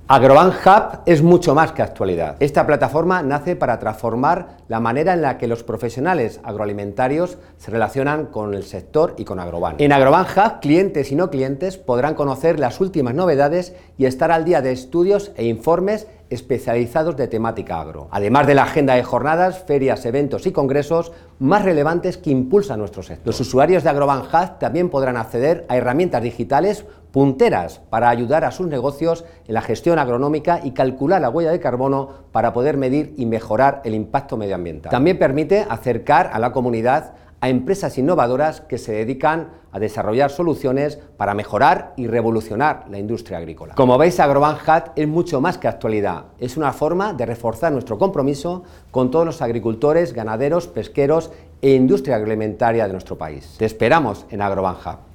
Agrobank Hub es mucho más que actualidad. Esta plataforma nace para transformar la manera en la que los profesionales agroalimentarios se relacionan con el sector y con Agrobank. En Agrobank Hub, clientes y no clientes podrán conocer las últimas novedades y estar al día de estudios e informes especializados de temática agro, además de la agenda de jornadas, ferias, eventos y congresos más relevantes que impulsan nuestro sector. Los usuarios de Agrobank Hub también podrán acceder a herramientas digitales punteras para ayudar a sus negocios en la gestión agronómica y calcular la huella de carbono para poder medir y mejorar el impacto medioambiental. También permite acercar a la comunidad a empresas innovadoras que se dedican a desarrollar soluciones para mejorar y revolucionar la industria agrícola. Como veis, Agrobank Hub es mucho más que actualidad. Es una forma de reforzar nuestro compromiso con todos los agricultores, ganaderos, pesqueros e industria agroalimentaria de nuestro país. Te esperamos en Agrobank Hub.